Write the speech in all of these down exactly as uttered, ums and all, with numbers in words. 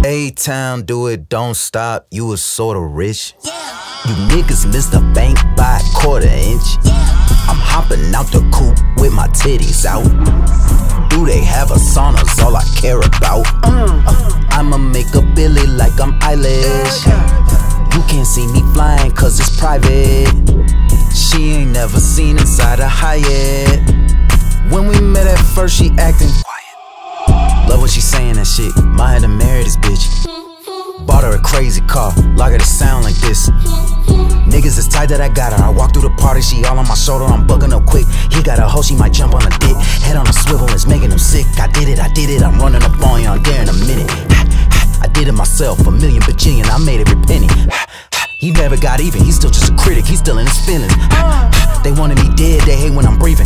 A-Town, do it, don't stop, you was sorta rich. You niggas missed the bank by a quarter inch. I'm hopping out the coupe with my titties out. Do they have a sauna's all I care about? uh, I'ma make a Billy like I'm Eilish. You can't see me flying cause it's private. She ain't never seen inside a Hyatt. When we met at first she acting quiet. Love when she saying that shit, might have to marry this bitch. Bought her a crazy car, like her to sound like this. Niggas is tight that I got her. I walk through the party, she all on my shoulder, I'm bugging up quick. He got a hoe, she might jump on a dick. Head on a swivel, it's making him sick. I did it, I did it, I'm running up on you, I'm there in a minute. I did it myself, a million bajillion, I made every penny. He never got even, he's still just a critic, he's still in his feelings. They wanted me dead, they hate when I'm breathing.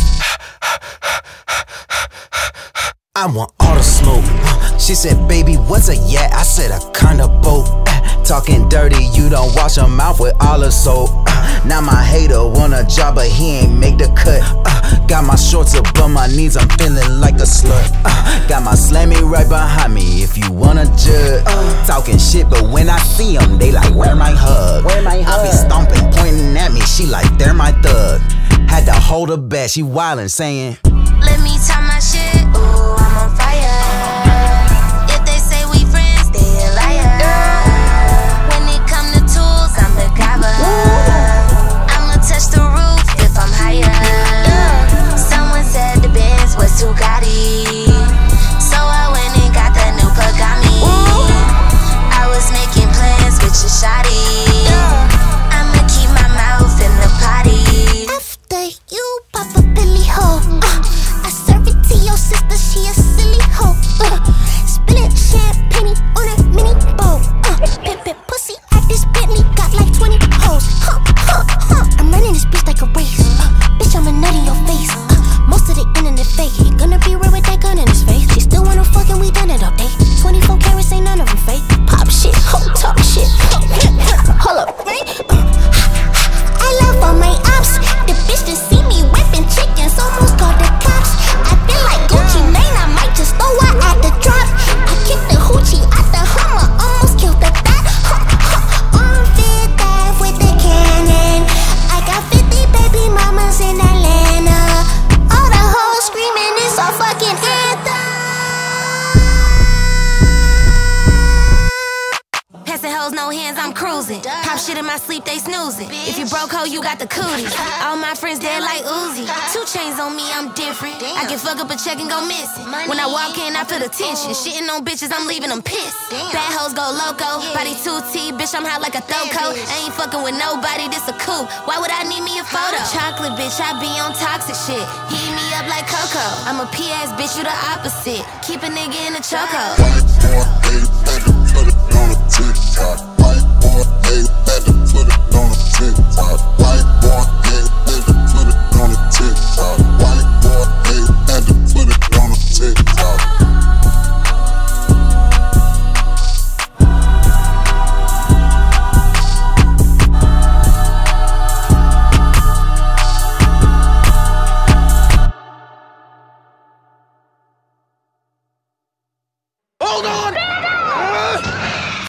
I want all the smoke. She said, baby, what's a yak? I said, a kind of boat. Talking dirty, you don't wash your mouth with all the soap. Now my hater want a job, but he ain't make the cut. Got my shorts above my knees, I'm feeling like a slut. Got my slammy right behind me, if you wanna judge. Talking shit, but when I see them, they like, where my hug? Where my hug? I be stomping, pointing at me, she like, they're my thug. Had to hold her back, she wildin', saying, let me talk my shit, ooh, I'm on fire. If they say we friends, they a liar. When it come to tools, I'm the driver. I'ma touch the roof if I'm higher. Someone said the Benz was too gaudy, so I went and got the new Pagani. I was making plans with your shawty. I'ma keep my mouth in the potty. After you pop a Billy hoe, uh, I serve it to your sister, she a silly hoe. Uh, Spilling champagne on a mini boat. Uh, Pimpin' pussy at this Bentley, got like twenty hoes. Huh, huh, huh. I'm running this bitch like a race. Uh, bitch, I'm a nut in your face. Uh, most of the internet fake. He gonna be real with that gun in his face. She still wanna fuck and we done it all day. twenty-four carats, ain't none of them fake. Pop shit, ho, talk shit. Hold up, right? Uh, I love all my ops. The bitch just see me whipping chickens, almost called the cops. I feel like Gucci Mane, I might just throw her at the drop. I kicked the hoochie out the Hummer, almost killed the dot. Huh, huh. On Fifth Ave with the cannon. I got fifty baby mamas in Atlanta. All the hoes screaming, it's a fucking anthem. Passing hoes, no hands, I'm cruising. Pop shit in my sleep, they snoozing. If you broke hoe, you got the cooties. All my friends dead like Uzi. Two chains on me, I'm different. I can fuck up a check and go missing. When I walk in, I feel the tension. Shitting on bitches, I'm leaving them pissed. Bad hoes go loco. Body two T, bitch, I'm hot like a Thoko. I ain't fucking with nobody, this a coup. Why would I need me a photo? Chocolate bitch, I be on toxic shit. Heat me up like Coco. I'm a P ass bitch, you the opposite. Keep a nigga in the choco. Put it on a TikTok. White boy, hey, had to put it on a TikTok. White boy,